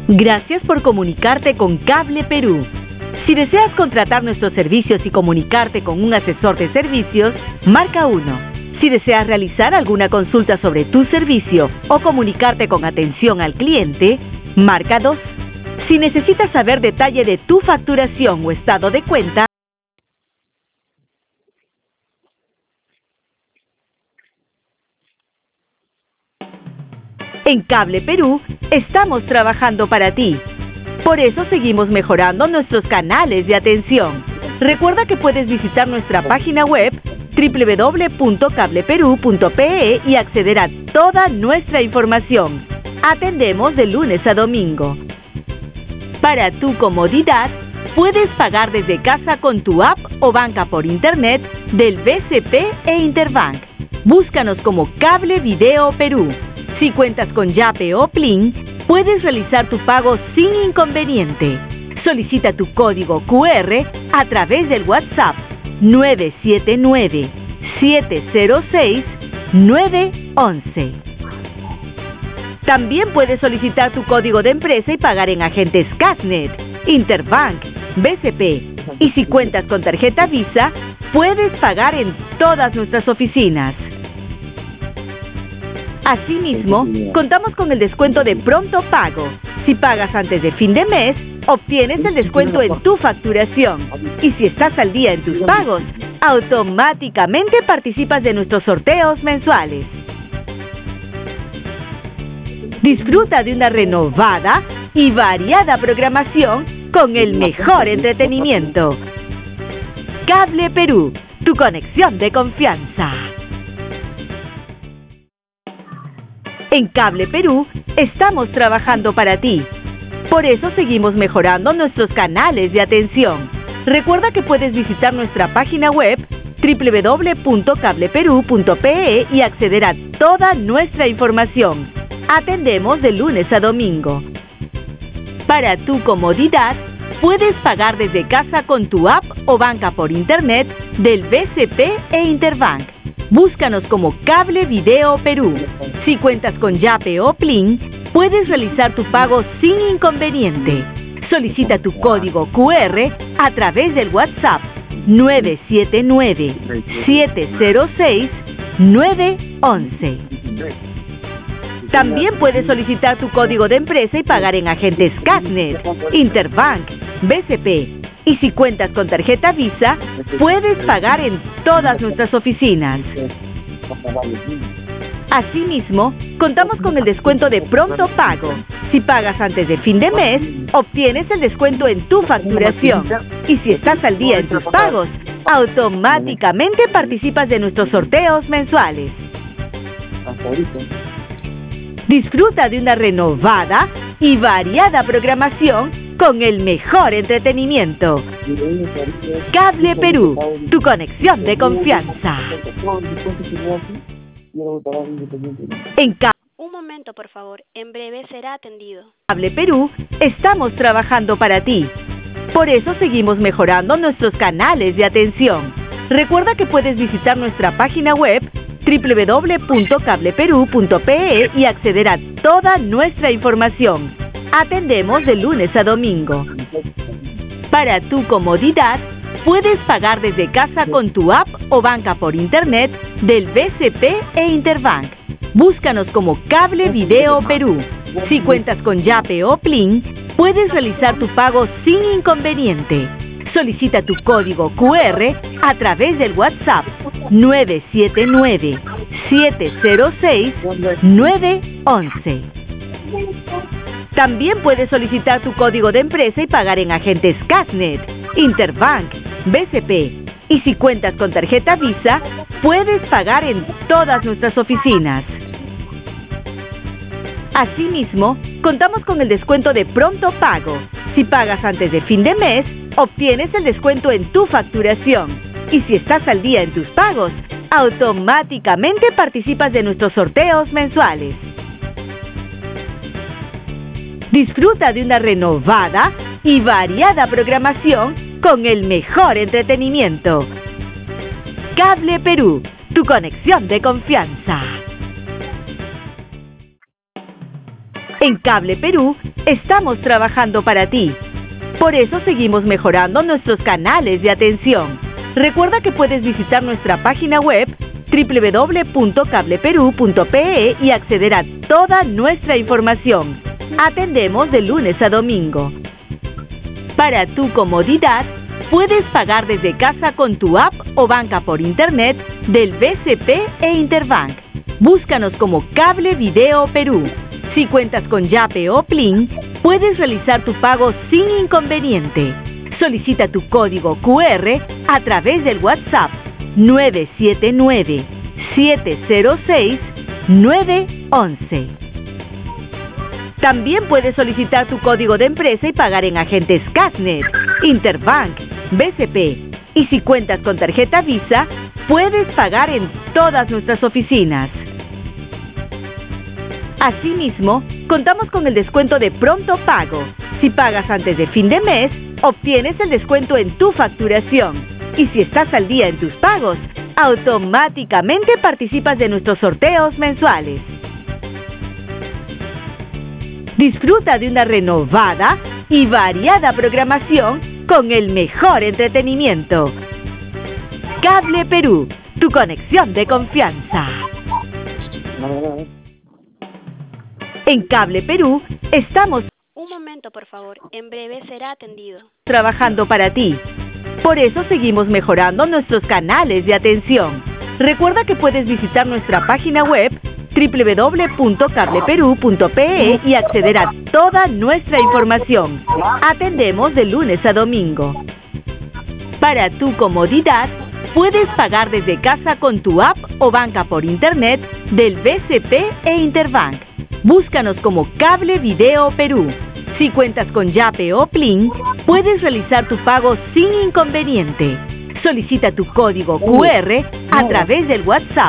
Gracias por comunicarte con Cable Perú. Si deseas contratar nuestros servicios y comunicarte con un asesor de servicios, marca 1. Si deseas realizar alguna consulta sobre tu servicio o comunicarte con atención al cliente, marca 2. Si necesitas saber detalle de tu facturación o estado de cuenta, en Cable Perú estamos trabajando para ti. Por eso seguimos mejorando nuestros canales de atención. Recuerda que puedes visitar nuestra página web www.cableperu.pe y acceder a toda nuestra información. Atendemos de lunes a domingo. Para tu comodidad, puedes pagar desde casa con tu app o banca por internet del BCP e Interbank. Búscanos como Cable Video Perú. Si cuentas con Yape o Plin, puedes realizar tu pago sin inconveniente. Solicita tu código QR a través del WhatsApp 979-706-911. También puedes solicitar tu código de empresa y pagar en agentes Casnet, Interbank, BCP. Y si cuentas con tarjeta Visa, puedes pagar en todas nuestras oficinas. Asimismo, contamos con el descuento de pronto pago. Si pagas antes de fin de mes, obtienes el descuento en tu facturación. Y si estás al día en tus pagos, automáticamente participas de nuestros sorteos mensuales. Disfruta de una renovada y variada programación con el mejor entretenimiento. Cable Perú, tu conexión de confianza. En Cable Perú estamos trabajando para ti. Por eso seguimos mejorando nuestros canales de atención. Recuerda que puedes visitar nuestra página web www.cableperu.pe y acceder a toda nuestra información. Atendemos de lunes a domingo. Para tu comodidad, puedes pagar desde casa con tu app o banca por internet del BCP e Interbank. Búscanos como Cable Video Perú. Si cuentas con Yape o Plin, puedes realizar tu pago sin inconveniente. Solicita tu código QR a través del WhatsApp 979-706-911. También puedes solicitar tu código de empresa y pagar en agentes Casnet, Interbank, BCP. Y si cuentas con tarjeta Visa, puedes pagar en todas nuestras oficinas. Asimismo, contamos con el descuento de pronto pago. Si pagas antes de fin de mes, obtienes el descuento en tu facturación. Y si estás al día en tus pagos, automáticamente participas de nuestros sorteos mensuales. Disfruta de una renovada y variada programación con el mejor entretenimiento. Cable Perú, tu conexión de confianza. Un momento, por favor. En breve será atendido. Cable Perú estamos trabajando para ti. Por eso seguimos mejorando nuestros canales de atención. Recuerda que puedes visitar nuestra página web www.cableperu.pe y acceder a toda nuestra información. Atendemos de lunes a domingo. Para tu comodidad, puedes pagar desde casa con tu app o banca por internet del BCP e Interbank. Búscanos como Cable Video Perú. Si cuentas con Yape o Plin, puedes realizar tu pago sin inconveniente. Solicita tu código QR a través del WhatsApp 979-706-911. También puedes solicitar tu código de empresa y pagar en agentes Casnet, Interbank, BCP. Y si cuentas con tarjeta Visa, puedes pagar en todas nuestras oficinas. Asimismo, contamos con el descuento de pronto pago. Si pagas antes de fin de mes, obtienes el descuento en tu facturación. Y si estás al día en tus pagos, automáticamente participas de nuestros sorteos mensuales. Disfruta de una renovada y variada programación con el mejor entretenimiento. Cable Perú, tu conexión de confianza. En Cable Perú estamos trabajando para ti. Por eso seguimos mejorando nuestros canales de atención. Recuerda que puedes visitar nuestra página web www.cableperú.pe y acceder a toda nuestra información. Atendemos de lunes a domingo. Para tu comodidad, puedes pagar desde casa con tu app o banca por internet del BCP e Interbank. Búscanos como Cable Video Perú. Si cuentas con Yape o Plin, puedes realizar tu pago sin inconveniente. Solicita tu código QR a través del WhatsApp 979-706-911. También puedes solicitar tu código de empresa y pagar en agentes Casnet, Interbank, BCP. Y si cuentas con tarjeta Visa, puedes pagar en todas nuestras oficinas. Asimismo, contamos con el descuento de pronto pago. Si pagas antes de fin de mes, obtienes el descuento en tu facturación. Y si estás al día en tus pagos, automáticamente participas de nuestros sorteos mensuales. Disfruta de una renovada y variada programación con el mejor entretenimiento. Cable Perú, tu conexión de confianza. En Cable Perú estamos Un momento, por favor. En breve será atendido. trabajando para ti. Por eso seguimos mejorando nuestros canales de atención. Recuerda que puedes visitar nuestra página web www.cableperú.pe y acceder a toda nuestra información. Atendemos de lunes a domingo. Para tu comodidad, puedes pagar desde casa con tu app o banca por internet del BCP e Interbank. Búscanos como Cable Video Perú. Si cuentas con Yape o Plin, puedes realizar tu pago sin inconveniente. Solicita tu código QR a través del WhatsApp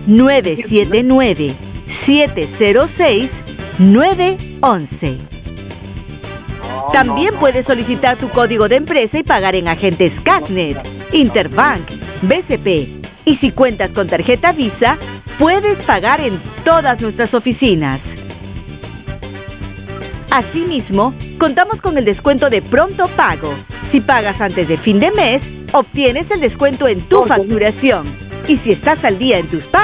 979-706-911. También puedes solicitar tu código de empresa y pagar en agentes Casnet, Interbank, BCP. Y si cuentas con tarjeta Visa, puedes pagar en todas nuestras oficinas. Asimismo, contamos con el descuento de pronto pago. Si pagas antes de fin de mes, obtienes el descuento en tu facturación. Y si estás al día en tus pagos,